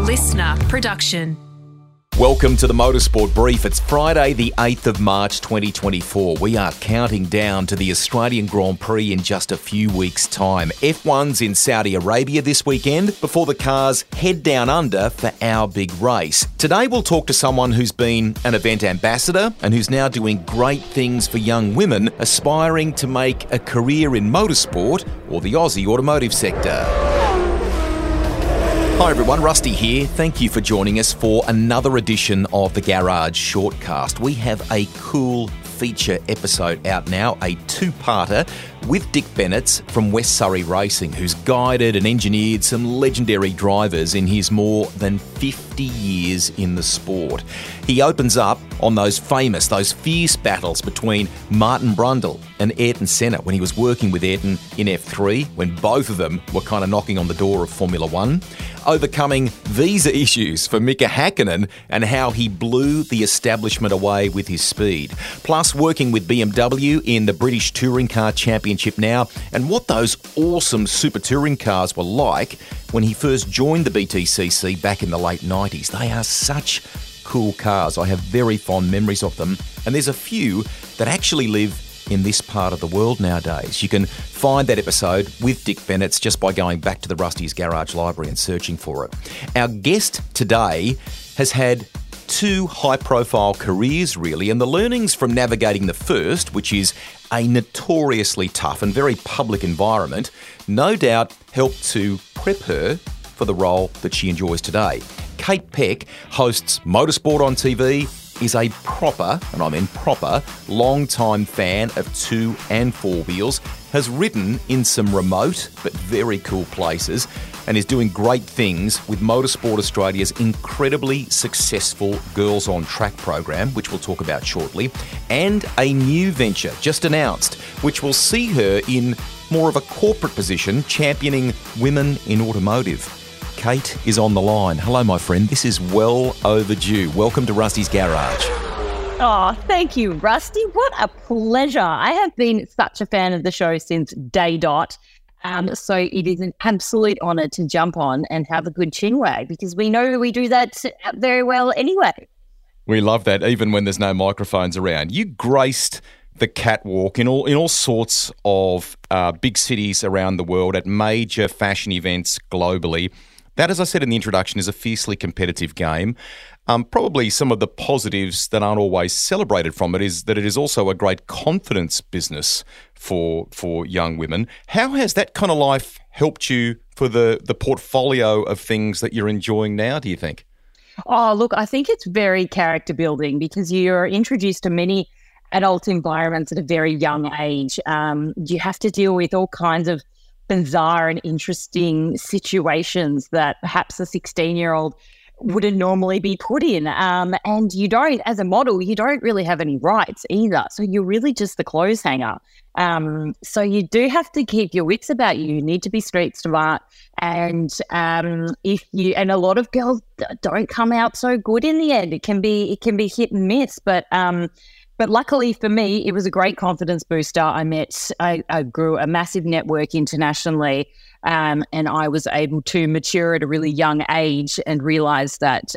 listener production. Welcome to the Motorsport Brief. It's Friday the 8th of March 2024. We are counting down to the Australian Grand Prix in just a few weeks' time. F1's in Saudi Arabia this weekend before the cars head down under for our big race. Today we'll talk to someone who's been an event ambassador and who's now doing great things for young women aspiring to make a career in motorsport or the Aussie automotive sector. Hi everyone, Rusty here. Thank you for joining us for another edition of the Garage Shortcast. We have a cool feature episode out now, a two-parter with Dick Bennetts from West Surrey Racing, who's guided and engineered some legendary drivers in his more than 50 years in the sport. He opens up on those fierce battles between Martin Brundle and Ayrton Senna when he was working with Ayrton in F3, when both of them were kind of knocking on the door of Formula One, overcoming visa issues for Mika Hakkinen and how he blew the establishment away with his speed, plus working with BMW in the British Touring Car Championship now, and what those awesome Super Touring cars were like when he first joined the BTCC back in the late 90s. They are such cool cars. I have very fond memories of them, and there's a few that actually live in this part of the world nowadays. You can find that episode with Dick Bennetts just by going back to the Rusty's Garage Library and searching for it. Our guest today has had two high-profile careers, really, and the learnings from navigating the first, which is a notoriously tough and very public environment, no doubt helped to prep her for the role that she enjoys today. Kate Peck hosts Motorsport on TV, is a proper, and I mean proper, long-time fan of two and four wheels, has ridden in some remote but very cool places, and is doing great things with Motorsport Australia's incredibly successful Girls on Track program, which we'll talk about shortly, and a new venture just announced, which will see her in more of a corporate position championing women in automotive. Kate is on the line. Hello, my friend. This is well overdue. Welcome to Rusty's Garage. Oh, thank you, Rusty. What a pleasure. I have been such a fan of the show since day dot. So it is an absolute honour to jump on and have a good chinwag, because we know we do that very well anyway. We love that, even when there's no microphones around. You graced the catwalk in all sorts of big cities around the world at major fashion events globally. That, as I said in the introduction, is a fiercely competitive game. Probably some of the positives that aren't always celebrated from it is that it is also a great confidence business for young women. How has that kind of life helped you for the portfolio of things that you're enjoying now, do you think? Oh, look, I think it's very character building, because you're introduced to many adult environments at a very young age. You have to deal with all kinds of bizarre and interesting situations that perhaps a 16-year-old wouldn't normally be put in. And you don't, as a model, you don't really have any rights either. So you're really just the clothes hanger. So you do have to keep your wits about you. You need to be street smart. And and a lot of girls don't come out so good in the end. It can be hit and miss, but luckily for me, it was a great confidence booster. I grew a massive network internationally, and I was able to mature at a really young age and realize that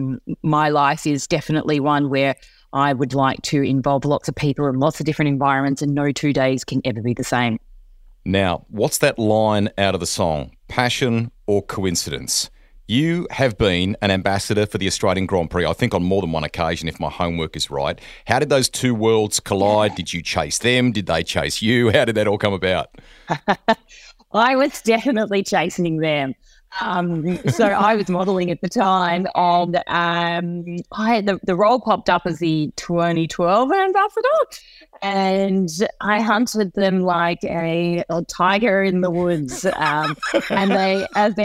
my life is definitely one where I would like to involve lots of people in lots of different environments, and no 2 days can ever be the same. Now, what's that line out of the song? Passion or coincidence? You have been an ambassador for the Australian Grand Prix, I think on more than one occasion, if my homework is right. How did those two worlds collide? Did you chase them? Did they chase you? How did that all come about? I was definitely chasing them. So I was modelling at the time, and the role popped up as the 2012 ambassador, and I hunted them like a tiger in the woods, and they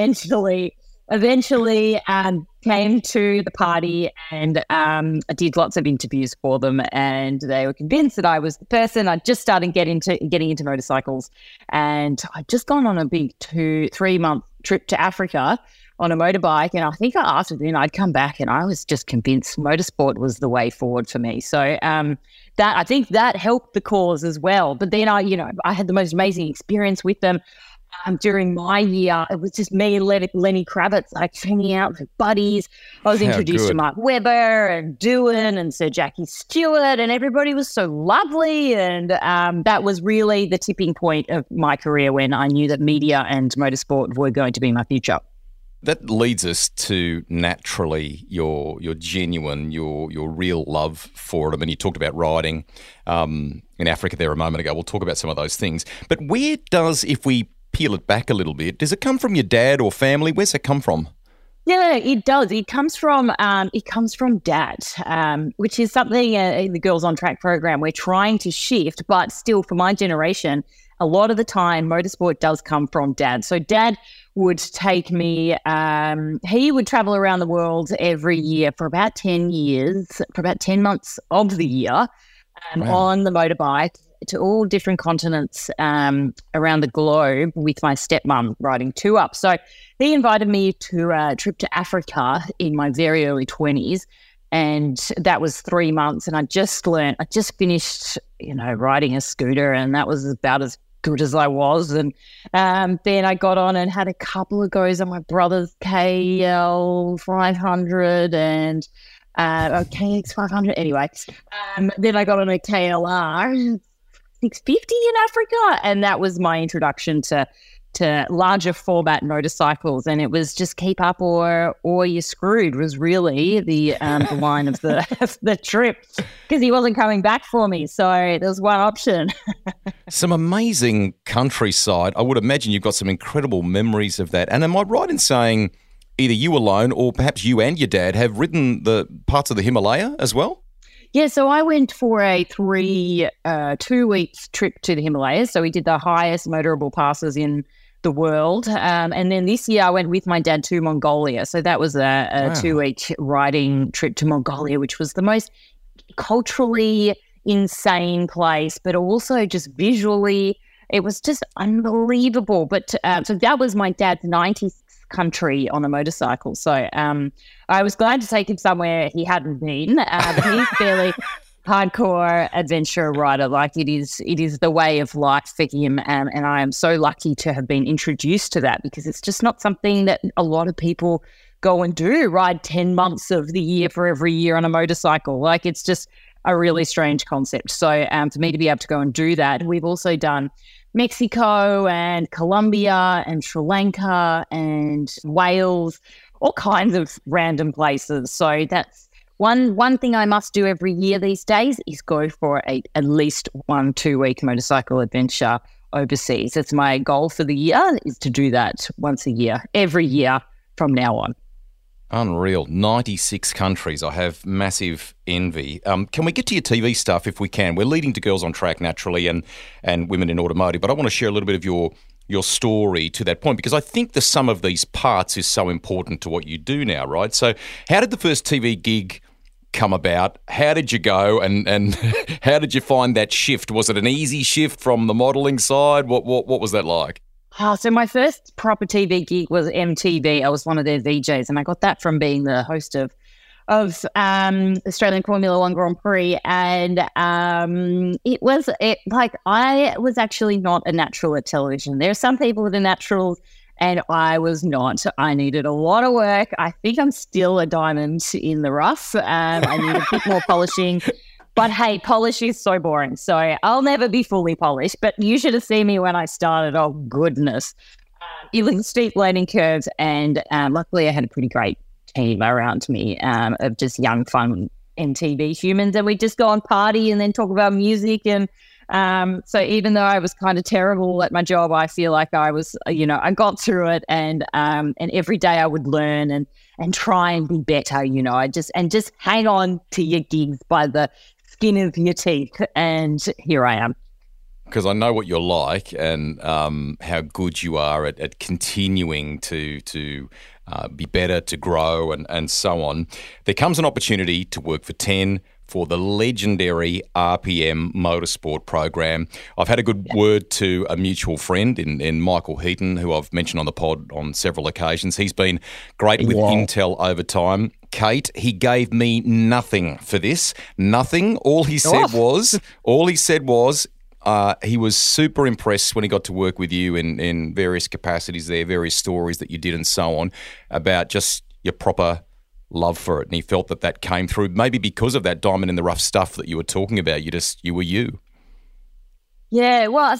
eventually came to the party, and I did lots of interviews for them, and they were convinced that I was the person. I'd just started getting into motorcycles, and I'd just gone on a big 2-3 month trip to Africa on a motorbike, and I think after then I'd come back and I was just convinced motorsport was the way forward for me. So I think that helped the cause as well. But then I had the most amazing experience with them. during my year, it was just me and Lenny Kravitz, like hanging out with buddies. I was introduced to Mark Webber and Doohan and Sir Jackie Stewart, and everybody was so lovely. And that was really the tipping point of my career when I knew that media and motorsport were going to be my future. That leads us to naturally your genuine, your real love for it. I mean, you talked about riding in Africa there a moment ago. We'll talk about some of those things. But where does, if we peel it back a little bit, does it come from your dad or family? Where's it come from? Yeah, it does. It comes from Dad, which is something in the Girls on Track program we're trying to shift. But still, for my generation, a lot of the time, motorsport does come from Dad. So Dad would take me. He would travel around the world every year for about 10 years, for about 10 months of the year, on the motorbike to all different continents around the globe with my stepmom riding two up. So he invited me to a trip to Africa in my very early 20s, and that was 3 months. And I just finished, riding a scooter, and that was about as good as I was. And then I got on and had a couple of goes on my brother's KL 500 and KX 500. Anyway, then I got on a KLR 650 in Africa, and that was my introduction to larger format motorcycles. And it was just keep up or you're screwed was really the line of the trip, because he wasn't coming back for me. So there was one option. Some amazing countryside. I would imagine you've got some incredible memories of that. And am I right in saying either you alone or perhaps you and your dad have ridden the parts of the Himalaya as well? Yeah, so I went for a 2-week trip to the Himalayas. So we did the highest motorable passes in the world. And then this year I went with my dad to Mongolia. So that was a 2-week riding trip to Mongolia, which was the most culturally insane place, but also just visually, it was just unbelievable. But so that was my dad's 90th country on a motorcycle. So I was glad to take him somewhere he hadn't been. But he's fairly hardcore adventure rider. Like it is the way of life for him. And I am so lucky to have been introduced to that, because it's just not something that a lot of people go and do, ride 10 months of the year for every year on a motorcycle. Like it's just a really strange concept. So for me to be able to go and do that, we've also done Mexico and Colombia and Sri Lanka and Wales, all kinds of random places. So that's one thing I must do every year these days is go for at least 1-2 week motorcycle adventure overseas. It's my goal for the year, is to do that once a year, every year from now on. Unreal. 96 countries. I have massive envy. Can we get to your TV stuff if we can? We're leading to Girls on Track naturally and Women in Automotive, but I want to share a little bit of your story to that point, because I think the sum of these parts is so important to what you do now, right? So how did the first TV gig come about? How did you go and how did you find that shift? Was it an easy shift from the modelling side? What was that like? Oh, so my first proper TV gig was MTV. I was one of their VJs, and I got that from being the host of Australian Formula One Grand Prix. And I was actually not a natural at television. There are some people that are naturals, and I was not. I needed a lot of work. I think I'm still a diamond in the rough. I need a bit more polishing. But hey, polish is so boring. So I'll never be fully polished. But you should have seen me when I started. Oh, goodness. It was steep learning curves. And luckily I had a pretty great team around me of just young, fun MTV humans. And we just go on party and then talk about music. And so even though I was kind of terrible at my job, I feel like I was, I got through it. And every day I would learn and try and be better, just hang on to your gigs by the skin of your teeth, and here I am. Because I know what you're like and how good you are at continuing to be better, to grow and so on. There comes an opportunity to work for 10 for the legendary RPM Motorsport program. I've had a good word to a mutual friend in Michael Heaton, who I've mentioned on the pod on several occasions. He's been great with Intel over time. Kate, he gave me nothing for this. Nothing. All he said was, he was super impressed when he got to work with you in various capacities there, various stories that you did and so on, about just your proper love for it. And he felt that came through, maybe because of that diamond in the rough stuff that you were talking about. You were you. Yeah, well,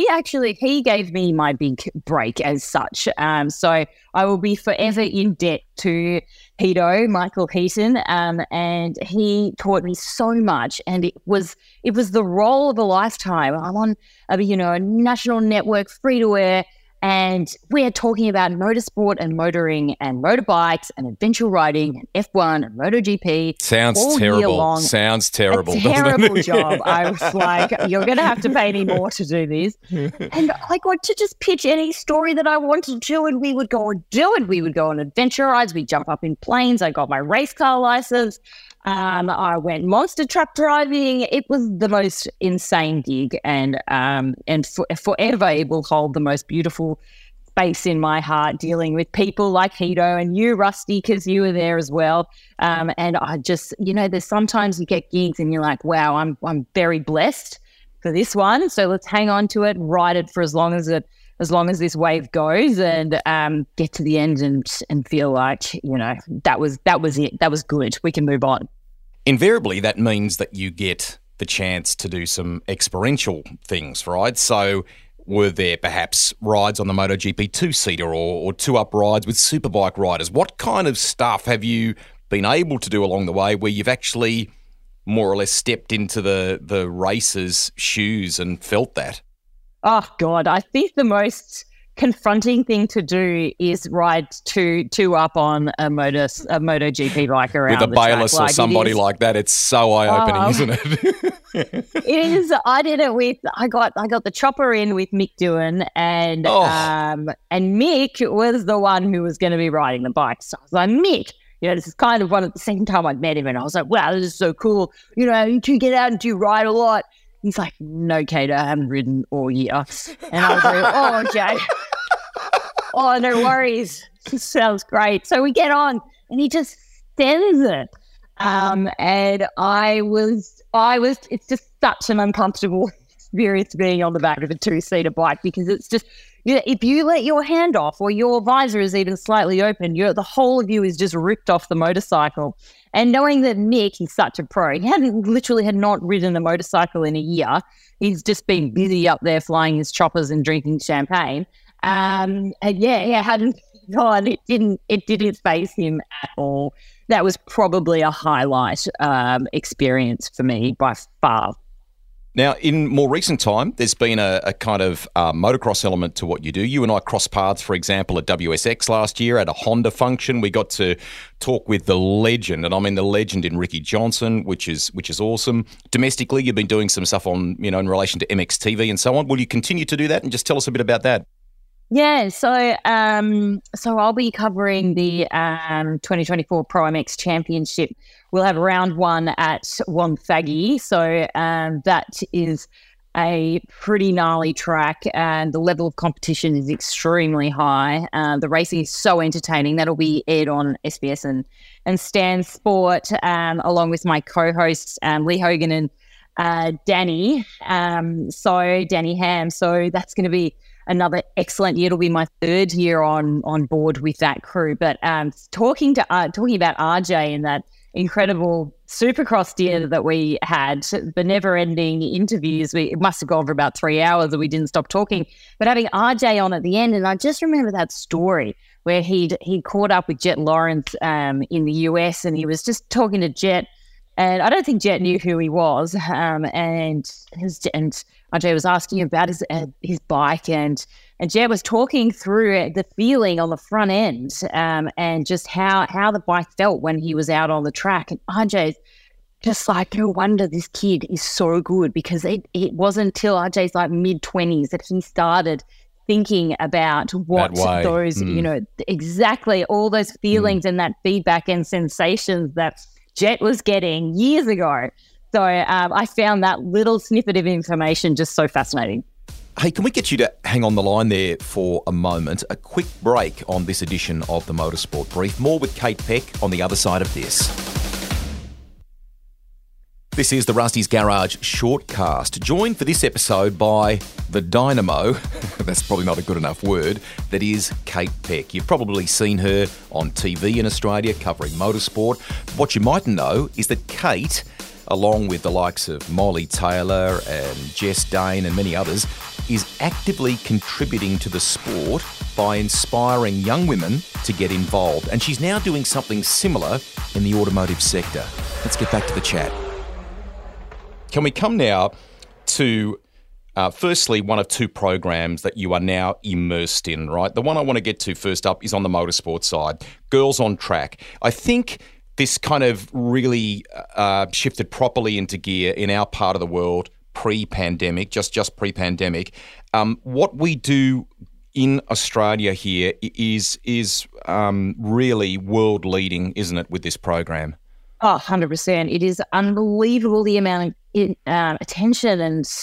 he gave me my big break as such. So I will be forever in debt to Hedo, Michael Heaton, and he taught me so much. And it was the role of a lifetime. I'm on, a national network, free to air, and we're talking about motorsport and motoring and motorbikes and adventure riding and F1 and MotoGP. Sounds all terrible. Year long. Sounds terrible. A terrible job. I was like, you're going to have to pay me more to do this. And I got to just pitch any story that I wanted to, and we would go and do it. We would go on adventure rides. We'd jump up in planes. I got my race car license. I went monster truck driving. It was the most insane gig, and forever it will hold the most beautiful space in my heart, dealing with people like Hedo and you, Rusty, because you were there as well. And I just, there's sometimes you get gigs and you're like, wow, I'm very blessed for this one. So let's hang on to it, ride it for as long as this wave goes, and get to the end and feel like, that was it. That was good. We can move on. Invariably, that means that you get the chance to do some experiential things, right? So were there perhaps rides on the MotoGP two-seater or two-up rides with superbike riders? What kind of stuff have you been able to do along the way where you've actually more or less stepped into the racer's shoes and felt that? Oh, God, I think the most confronting thing to do is ride two up on a MotoGP bike around with a Bayliss or somebody like that. It's so eye-opening, isn't it? It is. I did it with. I got the chopper in with Mick Doohan, and Mick was the one who was going to be riding the bike. So I was like, Mick, this is kind of one of the second time I'd met him, and I was like, wow, this is so cool. You two get out and do ride a lot. He's like, no, Kate, I haven't ridden all year. And I was like, oh, Jay. Oh, no worries. Sounds great. So we get on, and he just sends it. And it's just such an uncomfortable experience being on the back of a two-seater bike, because it's just, if you let your hand off or your visor is even slightly open, the whole of you is just ripped off the motorcycle. And knowing that Mick, he's such a pro, he had not ridden a motorcycle in a year. He's just been busy up there flying his choppers and drinking champagne. And hadn't gone. It didn't faze him at all. That was probably a highlight experience for me by far. Now, in more recent time, there's been a kind of motocross element to what you do. You and I crossed paths, for example, at WSX last year at a Honda function. We got to talk with the legend, and I mean the legend in Ricky Johnson, which is awesome. Domestically, you've been doing some stuff on, in relation to MXTV and so on. Will you continue to do that? And just tell us a bit about that. Yeah, so I'll be covering the 2024 Pro MX Championship. We'll have round one at Wonthaggi, so that is a pretty gnarly track, and the level of competition is extremely high. The racing is so entertaining. That'll be aired on SBS and Stan Sport, along with my co-hosts Lee Hogan and Danny Ham. So that's going to be another excellent year. It'll be my third year on board with that crew. But talking about RJ and that incredible Supercross dinner that we had, the never-ending interviews. It must have gone for about 3 hours and we didn't stop talking. But having RJ on at the end, and I just remember that story where he'd caught up with Jet Lawrence in the US, and he was just talking to Jet, and I don't think Jet knew who he was. And RJ was asking him about his bike, and Jet was talking through the feeling on the front end, and just how the bike felt when he was out on the track. And RJ's just like, no wonder this kid is so good, because it wasn't until RJ's like mid-20s that he started thinking about what those, exactly all those feelings and that feedback and sensations that Jet was getting years ago. So I found that little snippet of information just so fascinating. Hey, can we get you to hang on the line there for a moment? A quick break on this edition of the Motorsport Brief. More with Kate Peck on the other side of this. This is the Rusty's Garage Shortcast, joined for this episode by the dynamo, that's probably not a good enough word, that is Kate Peck. You've probably seen her on TV in Australia covering motorsport. What you mightn't know is that Kate, along with the likes of Molly Taylor and Jess Dane and many others, is actively contributing to the sport by inspiring young women to get involved. And she's now doing something similar in the automotive sector. Let's get back to the chat. Can we come now to, firstly, one of two programs that you are now immersed in, right? The one I want to get to first up is on the motorsport side, Girls on Track. I think this kind of really shifted properly into gear in our part of the world pre-pandemic, just pre-pandemic. What we do in Australia here is really world-leading, isn't it, with this program? Oh, 100%. It is unbelievable the amount of attention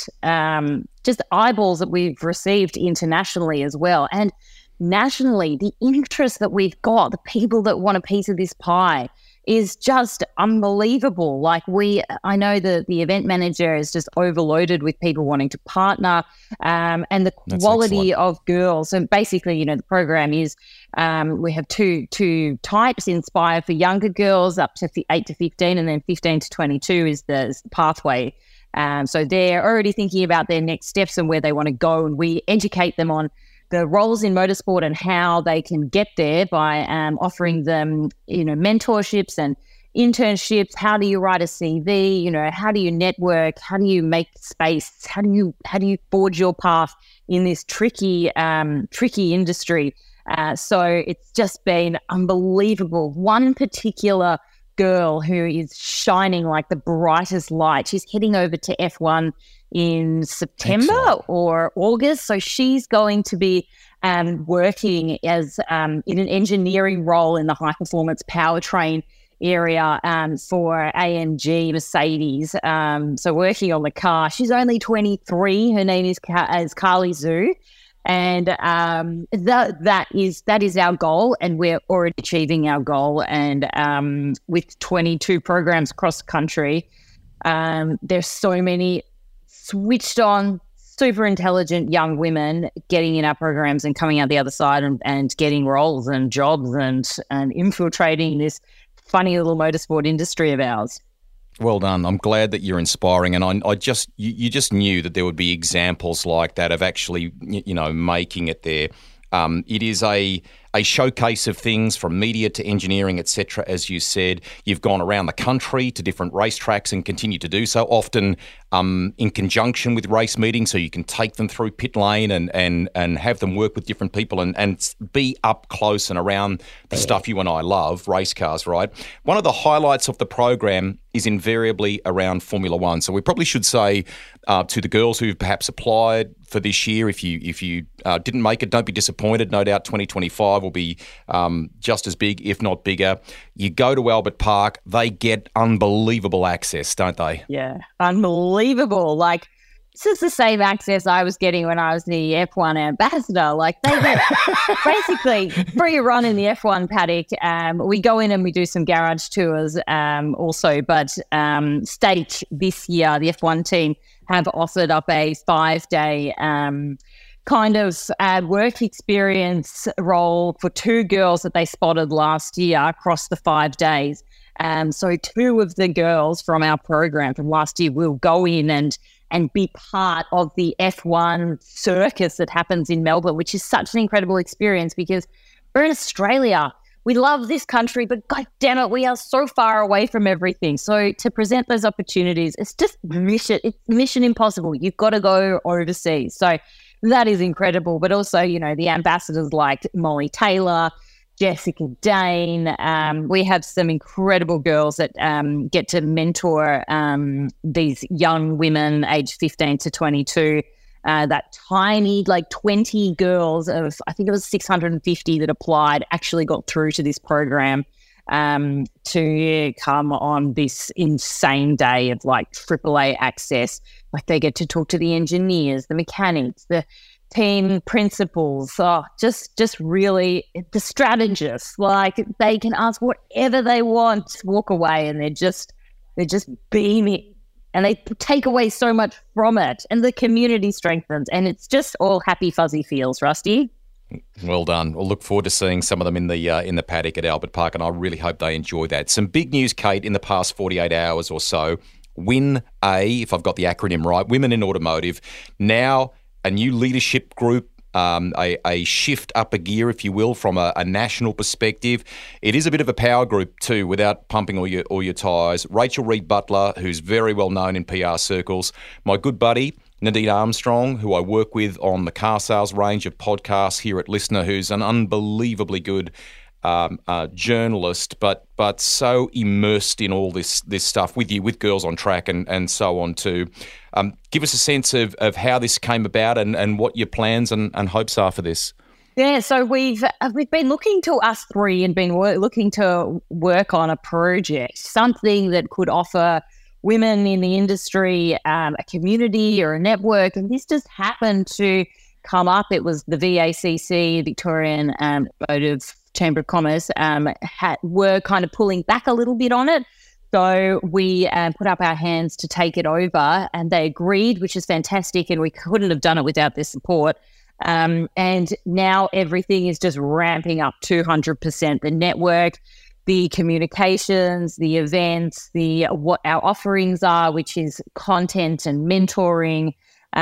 and just eyeballs that we've received internationally as well. And nationally, the interest that we've got, the people that want a piece of this pie is just unbelievable. Like I know the event manager is just overloaded with people wanting to partner, and the quality of girls. And basically, the program is we have two types: Inspire for younger girls up to 8 to 15, and then 15 to 22 is the pathway. So they're already thinking about their next steps and where they want to go, and we educate them on the roles in motorsport and how they can get there by offering them, mentorships and internships. How do you write a CV? How do you network? How do you make space? How do you forge your path in this tricky industry? So it's just been unbelievable. One particular girl who is shining like the brightest light. She's heading over to F1 in September or August. So she's going to be working as in an engineering role in the high performance powertrain area for AMG Mercedes. So working on the car. She's only 23. Her name is Carly Zhu. And that is our goal, and we're already achieving our goal. And with 22 programs across the country, there's so many switched on, super intelligent young women getting in our programs and coming out the other side and getting roles and jobs and infiltrating this funny little motorsport industry of ours. Well done. I'm glad that you're inspiring, and you just knew that there would be examples like that of actually, making it there. It is a showcase of things from media to engineering, etc. As you said, you've gone around the country to different racetracks and continue to do so, often in conjunction with race meetings, so you can take them through pit lane and have them work with different people and be up close and around the stuff you and I love, race cars, right? One of the highlights of the program is invariably around Formula One. So we probably should say to the girls who've perhaps applied for this year, if you didn't make it, don't be disappointed. No doubt 2025 will be just as big, if not bigger. You go to Albert Park, they get unbelievable access, don't they? Yeah, unbelievable. Like, this is the same access I was getting when I was the F1 ambassador. Like, they get basically free run in the F1 paddock. We go in and we do some garage tours also, but State this year, the F1 team have offered up a 5-day kind of work experience role for two girls that they spotted last year across the 5 days. So two of the girls from our program from last year will go in and be part of the F1 circus that happens in Melbourne, which is such an incredible experience because we're in Australia. We love this country, but God damn it, we are so far away from everything. So to present those opportunities, it's just mission impossible. You've got to go overseas. So that is incredible. But also, the ambassadors like Molly Taylor, Jessica Dane. We have some incredible girls that get to mentor these young women aged 15 to 22. That tiny, 20 girls of, I think it was 650 that applied, actually got through to this program to come on this insane day of AAA access. They get to talk to the engineers, the mechanics, the team principals, just really the strategists. They can ask whatever they want, walk away, and they're just beaming and they take away so much from it, and the community strengthens, and it's just all happy fuzzy feels, Rusty. Well done. We'll look forward to seeing some of them in the paddock at Albert Park, and I really hope they enjoy that. Some big news, Kate, in the past 48 hours or so. WIN A, if I've got the acronym right, Women in Automotive, now a new leadership group, a shift up a gear, if you will, from a national perspective. It is a bit of a power group too, without pumping all your tyres. Rachel Reed Butler, who's very well known in PR circles, my good buddy Nadine Armstrong, who I work with on the car sales range of podcasts here at Listener, who's an unbelievably good journalist, but so immersed in all this stuff with you, with Girls on Track and so on too. Give us a sense of how this came about and what your plans and hopes are for this. Yeah, so we've been looking to us three and been looking to work on a project, something that could offer women in the industry a community or a network, and this just happened to come up. It was the VACC, Victorian Automotive Chamber of Commerce, were kind of pulling back a little bit on it. So we put up our hands to take it over, and they agreed, which is fantastic, and we couldn't have done it without their support. And now everything is just ramping up 200%. The network, the communications, the events, what our offerings are, which is content and mentoring,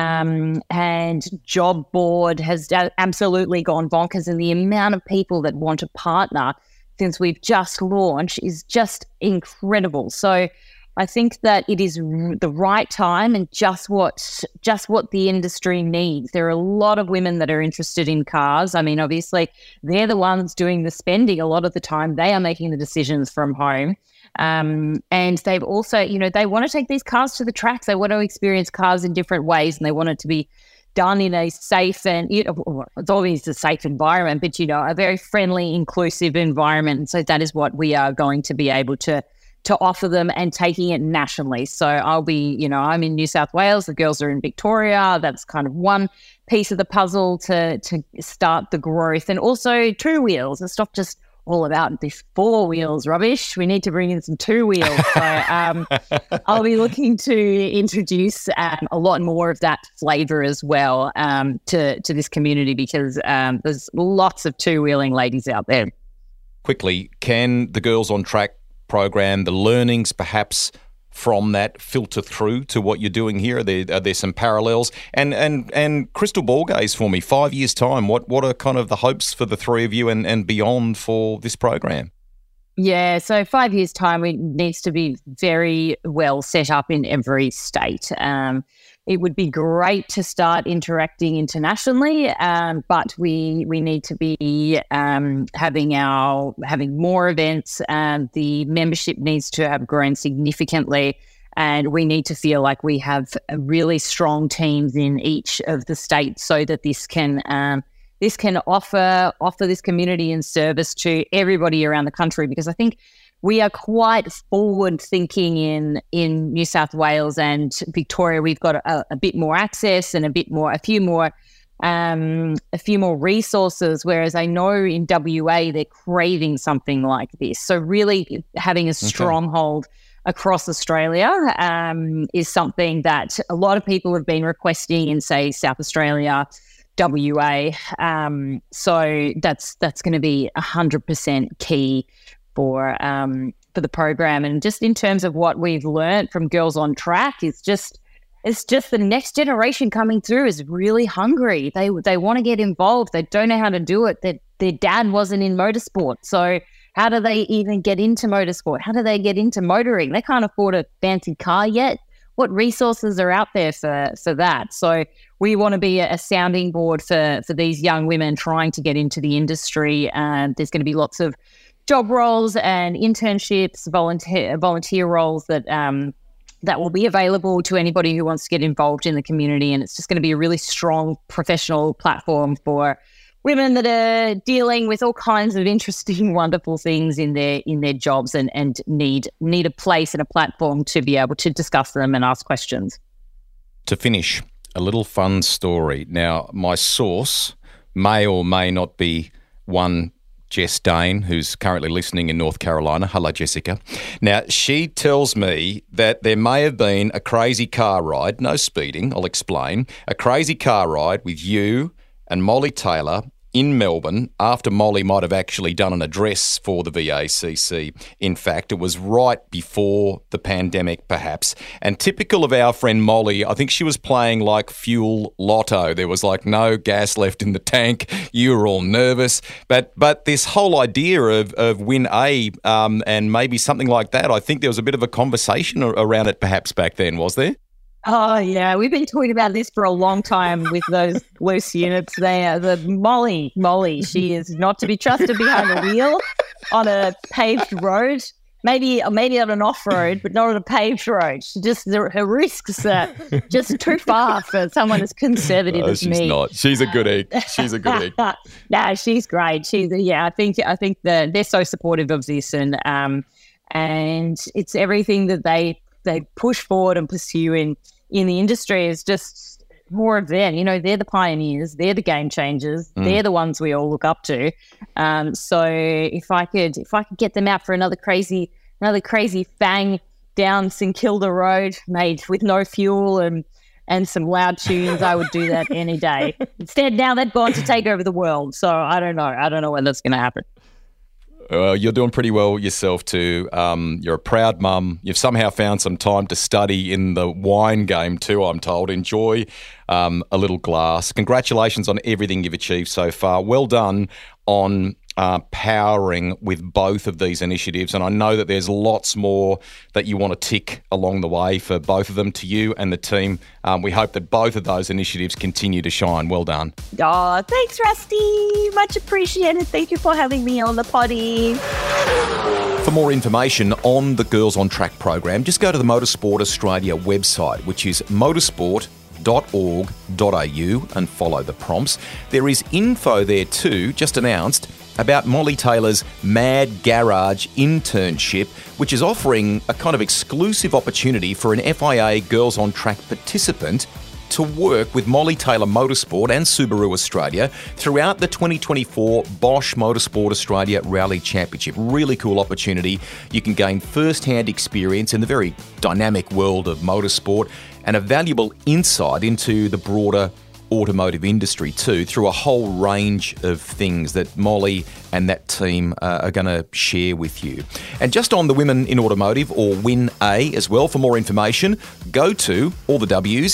and job board has absolutely gone bonkers, and the amount of people that want to partner since we've just launched is just incredible. So I think that it is the right time and just what the industry needs. There are a lot of women that are interested in cars. I mean, obviously, they're the ones doing the spending a lot of the time. They are making the decisions from home. And they've also, they want to take these cars to the tracks. They want to experience cars in different ways, and they want it to be done in a safe and, it's always a safe environment, but, a very friendly, inclusive environment. And so that is what we are going to be able to offer them, and taking it nationally. So I'll be, I'm in New South Wales, the girls are in Victoria. That's kind of one piece of the puzzle to start the growth. And also two wheels. It's not just all about this four wheels rubbish. We need to bring in some two wheels. So I'll be looking to introduce a lot more of that flavour as well to this community, because there's lots of two-wheeling ladies out there. Quickly, can the Girls on Track program, the learnings perhaps from that filter through to what you're doing here? Are there some parallels? And crystal ball gaze for me, 5 years' time, what are kind of the hopes for the three of you and beyond for this program? Yeah, so 5 years' time, it needs to be very well set up in every state. It would be great to start interacting internationally, but we need to be having more events. The membership needs to have grown significantly, and we need to feel like we have really strong teams in each of the states, so that this can offer this community and service to everybody around the country. Because I think we are quite forward thinking in New South Wales and Victoria. We've got a bit more access and a few more resources, whereas I know in WA they're craving something like this. So really having a stronghold across Australia is something that a lot of people have been requesting in, say, South Australia, WA. So that's going to be 100% key for the program. And just in terms of what we've learned from Girls on Track, it's just the next generation coming through is really hungry. They want to get involved. They don't know how to do it. Their dad wasn't in motorsport, so how do they even get into motorsport? How do they get into motoring? They can't afford a fancy car yet. What resources are out there for that? So we want to be a sounding board for these young women trying to get into the industry. There's going to be lots of job roles and internships, volunteer roles that will be available to anybody who wants to get involved in the community. And it's just going to be a really strong professional platform for women that are dealing with all kinds of interesting, wonderful things in their jobs and need a place and a platform to be able to discuss them and ask questions. To finish, a little fun story. Now, my source may or may not be one Jess Dane, who's currently listening in North Carolina. Hello, Jessica. Now, she tells me that there may have been a crazy car ride, no speeding, I'll explain, a crazy car ride with you and Molly Taylor in Melbourne after Molly might have actually done an address for the VACC. In fact, it was right before the pandemic, perhaps. And typical of our friend Molly, I think she was playing like fuel lotto. There was like no gas left in the tank. You were all nervous. But this whole idea of win A and maybe something like that, I think there was a bit of a conversation around it perhaps back then, was there? Oh, yeah. We've been talking about this for a long time with those loose units there. The Molly, she is not to be trusted behind the wheel on a paved road. Maybe on an off-road, but not on a paved road. Her risks are just too far for someone as conservative as me. She's not. She's a good egg. She's a good egg. No, she's great. I think they're so supportive of this, and it's everything that they push forward and pursue in the industry is just more of them. You know, they're the pioneers, they're the game changers, they're the ones we all look up to. So if I could get them out for another crazy bang down St Kilda Road made with no fuel and some loud tunes, I would do that any day. Instead, now they've gone to take over the world. So I don't know when that's going to happen. You're doing pretty well yourself too. You're a proud mum. You've somehow found some time to study in the wine game too, I'm told. Enjoy a little glass. Congratulations on everything you've achieved so far. Well done on powering with both of these initiatives. And I know that there's lots more that you want to tick along the way for both of them, to you and the team. We hope that both of those initiatives continue to shine. Well done. Oh, thanks, Rusty. Much appreciated. Thank you for having me on the potty. For more information on the Girls on Track program, just go to the Motorsport Australia website, which is motorsport.org.au, and follow the prompts. There is info there too, just announced, about Molly Taylor's Mad Garage internship, which is offering a kind of exclusive opportunity for an FIA Girls on Track participant to work with Molly Taylor Motorsport and Subaru Australia throughout the 2024 Bosch Motorsport Australia Rally Championship. Really cool opportunity. You can gain first-hand experience in the very dynamic world of motorsport and a valuable insight into the broader automotive industry too, through a whole range of things that Molly and that team are going to share with you. And just on the Women in Automotive, or Win A as well, for more information, go to all the W's,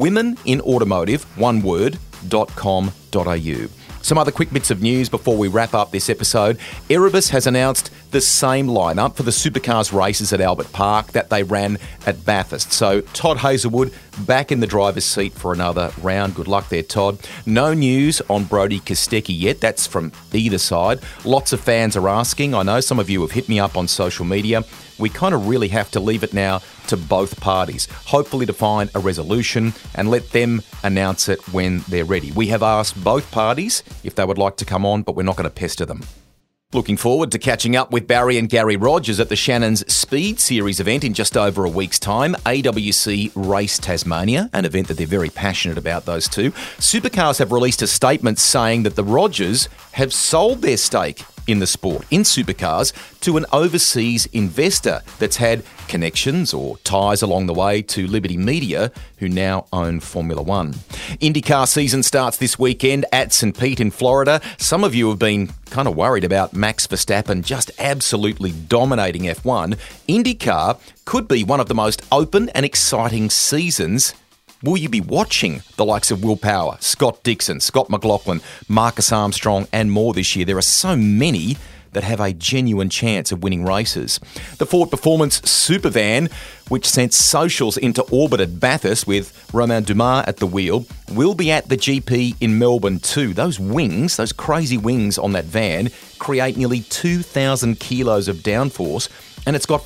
womeninautomotive.com.au. Some other quick bits of news before we wrap up this episode. Erebus has announced the same lineup for the Supercars races at Albert Park that they ran at Bathurst. So Todd Hazelwood back in the driver's seat for another round. Good luck there, Todd. No news on Brodie Kostecki yet. That's from either side. Lots of fans are asking. I know some of you have hit me up on social media. We kind of really have to leave it now to both parties, hopefully to find a resolution and let them announce it when they're ready. We have asked both parties if they would like to come on, but we're not going to pester them. Looking forward to catching up with Barry and Gary Rogers at the Shannon's Speed Series event in just over a week's time. AWC Race Tasmania, an event that they're very passionate about, those two. Supercars have released a statement saying that the Rogers have sold their stake in the sport, in supercars, to an overseas investor that's had connections or ties along the way to Liberty Media, who now own Formula One. IndyCar season starts this weekend at St. Pete in Florida. Some of you have been kind of worried about Max Verstappen just absolutely dominating F1. IndyCar could be one of the most open and exciting seasons. Will you be watching the likes of Will Power, Scott Dixon, Scott McLaughlin, Marcus Armstrong and more this year? There are so many that have a genuine chance of winning races. The Ford Performance Supervan, which sent socials into orbit at Bathurst with Romain Dumas at the wheel, will be at the GP in Melbourne too. Those wings, those crazy wings on that van, create nearly 2,000 kilos of downforce, and it's got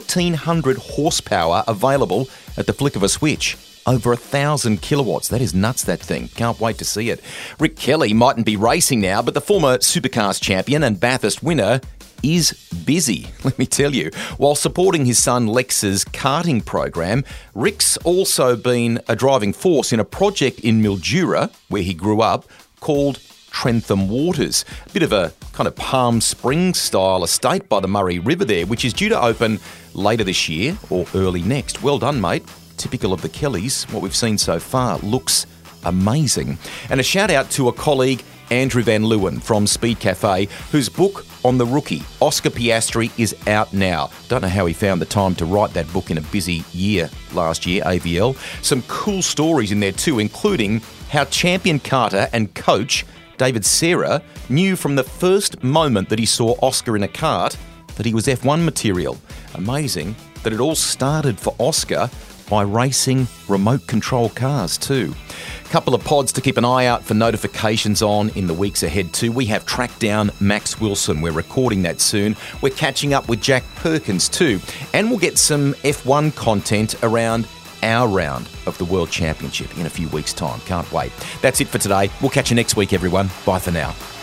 1,400 horsepower available at the flick of a switch. Over 1,000 kilowatts. That is nuts, that thing. Can't wait to see it. Rick Kelly mightn't be racing now, but the former Supercars champion and Bathurst winner is busy, let me tell you. While supporting his son Lex's karting program, Rick's also been a driving force in a project in Mildura, where he grew up, called Trentham Waters. A bit of a kind of Palm Springs style estate by the Murray River there, which is due to open later this year or early next. Well done, mate. Typical of the Kellys. What we've seen so far looks amazing. And a shout out to a colleague, Andrew Van Leeuwen from Speed Cafe, whose book on the rookie, Oscar Piastri, is out now. Don't know how he found the time to write that book in a busy year last year, AVL. Some cool stories in there too, including how champion karter and coach David Serra knew from the first moment that he saw Oscar in a kart that he was F1 material. Amazing that it all started for Oscar by racing remote control cars too. Couple of pods to keep an eye out for notifications on in the weeks ahead too. We have tracked down Max Wilson. We're recording that soon. We're catching up with Jack Perkins too. And we'll get some F1 content around our round of the World Championship in a few weeks' time. Can't wait. That's it for today. We'll catch you next week, everyone. Bye for now.